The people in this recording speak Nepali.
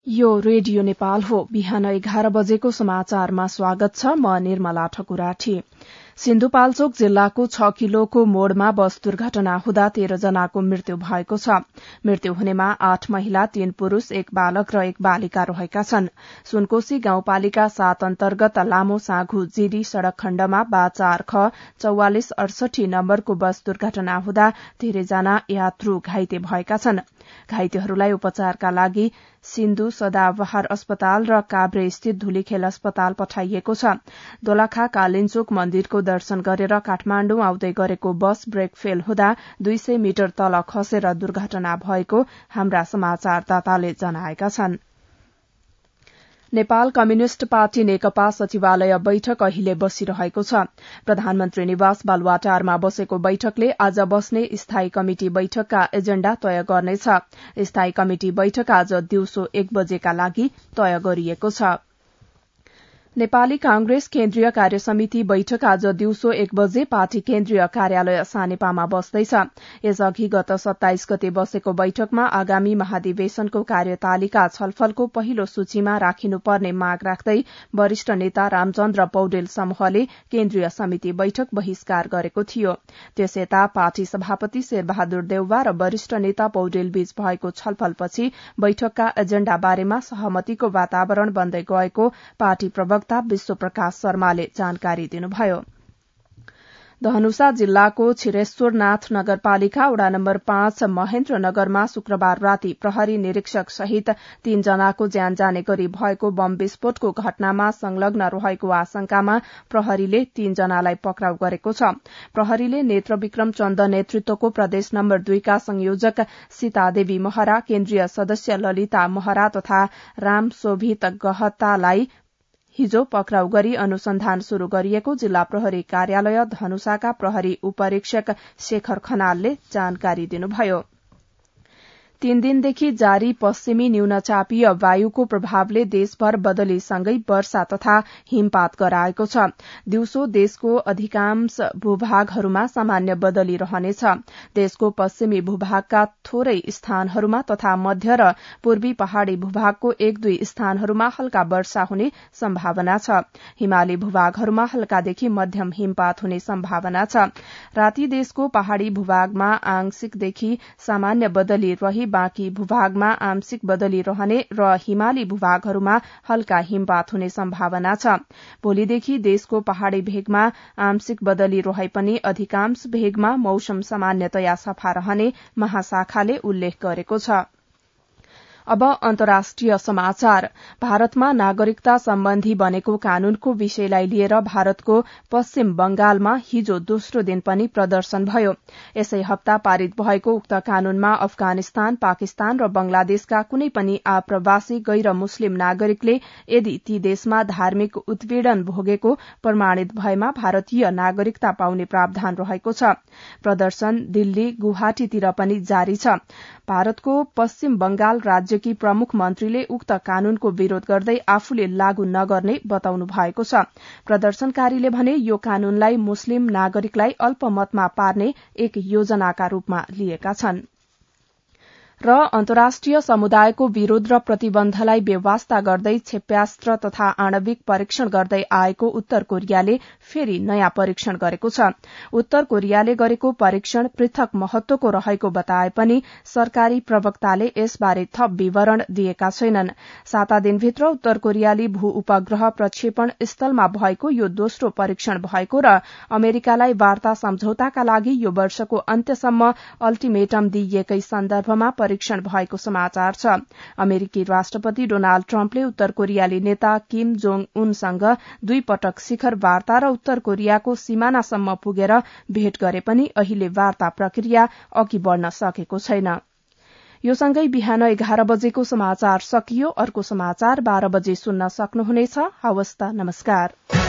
यो रेडियो नेपाल हो। बिहान 11 बजेको समाचारमा स्वागत छ। म निर्मला ठकुराठी। सिन्धुपाल्चोक जिल्लाको 6 किलोको मोड़मा बस दुर्घटना हुँदा 13 जनाको मृत्यु भएको छ। मृत्यु हुनेमा 8 महिला, 3 पुरूष, 1 बालक र 1 बालिका रहेका छन्। सुनकोशी गाउँपालिका 7 अन्तर्गत लामो साँघु जिरी सड़क खण्डमा बा4 ख 4468 नम्बरको बस दुर्घटना हुँदा 13 जना यात्रु घाइते भएका छन्। घाइतेहरूलाई उपचारका लागि सिन्धु सदाबहार अस्पताल र काभ्रे स्थित धुलीखेल अस्पताल पठाइएको छ। दोलखा कालिन्चोक मन्दिरको दर्शन गरेर काठमाण्डु आउँदै गरेको बस ब्रेक फेल हुँदा 200 मिटर तल खसेर दुर्घटना भएको हाम्रा समाचारदाताले जनाएका छन्। नेपाल कम्युनिष्ट पार्टी नेकपा सचिवालय बैठक अहिले बसिरहेको छ। प्रधानमन्त्री निवास बालुवाटारमा बसेको बैठकले आज बस्ने स्थायी कमिटी बैठकका एजेण्डा तय गर्नेछ। स्थायी कमिटी बैठक आज दिउँसो 1 बजेका लागि तय गरिएको छ। नेपाली कांग्रेस केन्द्रीय कार्यसमिति बैठक आज दिउँसो 1 बजे पार्टी केन्द्रीय कार्यालय सानेपामा बस्दैछ। यसअघि गत 27 गते बसेको बैठकमा आगामी महाधिवेशनको कार्यतालिका छलफलको पहिलो सूचीमा राखिनुपर्ने माग राख्दै वरिष्ठ नेता रामचन्द्र पौडेल समूहले केन्द्रीय समिति बैठक बहिष्कार गरेको थियो। त्यसयता पार्टी सभापति शेरबहादुर देउवा र वरिष्ठ नेता पौडेल बीच भएको छलफलपछि बैठकका एजेण्डा बारेमा सहमतिको वातावरण बन्दै गएको पार्टी प्रवक्ता विश्वप्रकाश शर्माले जानकारी दिनुभयो। धनुषा जिल्लाको छिरेश्वरनाथ नगरपालिका वडा नम्बर 5 महेन्द्रनगरमा शुक्रबार राति प्रहरी निरीक्षक सहित 3 जनाको ज्यान जाने गरी भएको बम विस्फोटको घटनामा संलग्न रहेको आशंकामा प्रहरीले 3 जनालाई पक्राउ गरेको छ। प्रहरीले नेत्रविक्रम चन्द नेतृत्वको प्रदेश नम्बर 2 का संयोजक सीतादेवी महरा, केन्द्रीय सदस्य ललिता महरा तथा रामशोभित गहतालाई हिजो पक्राउ गरी अनुसन्धान शुरू गरिएको जिल्ला प्रहरी कार्यालय धनुषाका प्रहरी उपरीक्षक शेखर खनालले जानकारी दिनुभयो। 3 दिनदेखि जारी पश्चिमी न्यूनचापीय वायुको प्रभावले देशभर बदलीसँगै वर्षा तथा हिमपात गराएको छ। दिउँसो देशको अधिकांश भूभागहरूमा सामान्य बदली रहनेछ। देशको पश्चिमी भूभागका थोरै स्थानहरूमा तथा मध्य र पूर्वी पहाड़ी भूभागको 1-2 स्थानहरूमा हल्का वर्षा हुने सम्भावना छ। हिमाली भूभागहरूमा हल्कादेखि मध्यम हिमपात हुने सम्भावना छ। राति देशको पहाड़ी भूभागमा आंशिकदेखि सामान्य बदली रही बाँकी भूभागमा आंशिक बदली रहने र हिमाली भूभागहरूमा हल्का हिमपात हुने सम्भावना छ। भोलिदेखि देशको पहाड़ी भेगमा आंशिक बदली रहे पनि अधिकांश भेगमा मौसम सामान्यतया सफा रहने महाशाखाले उल्लेख गरेको छ। अब अन्तर्राष्ट्रिय समाचार। भारतमा नागरिकता सम्बन्धी बनेको कानूनको विषयलाई लिएर भारतको पश्चिम बंगालमा हिजो दोस्रो दिन पनि प्रदर्शन भयो। यसै हप्ता पारित भएको उक्त कानूनमा अफगानिस्तान, पाकिस्तान र बंगलादेशका कुनै पनि आप्रवासी गैर मुस्लिम नागरिकले यदि ती देशमा धार्मिक उत्पीड़न भोगेको प्रमाणित भएमा भारतीय नागरिकता पाउने प्रावधान रहेको छ। प्रदर्शन दिल्ली, गुवाहाटीतिर पनि जारी छ। भारतको पश्चिम बंगाल राज्यकी प्रमुख मन्त्रीले उक्त कानूनको विरोध गर्दै आफूले लागू नगर्ने बताउनु भएको छ। प्रदर्शनकारीले भने यो कानूनलाई मुस्लिम नागरिकलाई अल्पमतमा पार्ने एक योजनाका रूपमा लिएका छन्। र अन्तर्राष्ट्रिय समुदायको विरोध र प्रतिबन्धलाई बेवास्ता गर्दै क्षेप्यास्त्र तथा आणविक परीक्षण गर्दै आएको उत्तर कोरियाले फेरि नयाँ परीक्षण गरेको छ। उत्तर कोरियाले गरेको परीक्षण पृथक महत्वको रहेको बताए पनि सरकारी प्रवक्ताले यसबारे थप विवरण दिएका छैनन्। 7 दिनभित्र उत्तर कोरियाली भू उपग्रह प्रक्षेपण स्थलमा भएको यो दोस्रो परीक्षण भएको र अमेरिकालाई वार्ता सम्झौताका लागि यो वर्षको अन्त्यसम्म अल्टिमेटम दिइएकै सन्दर्भमा परीक्षण भएको समाचार छ। अमेरिकी राष्ट्रपति डोनाल्ड ट्रम्पले उत्तर कोरियाली नेता किम जोङ उनसँग 2 पटक शिखर वार्ता र उत्तर कोरियाको सीमानासम्म पुगेर भेट गरे पनि अहिले वार्ता प्रक्रिया अघि बढ़न सकेको छैन। यो सँगै बिहान 11 बजेको समाचार सकियो। अर्को समाचार 12 बजे सुन्न सक्नुहुनेछ। हवस् त, नमस्कार।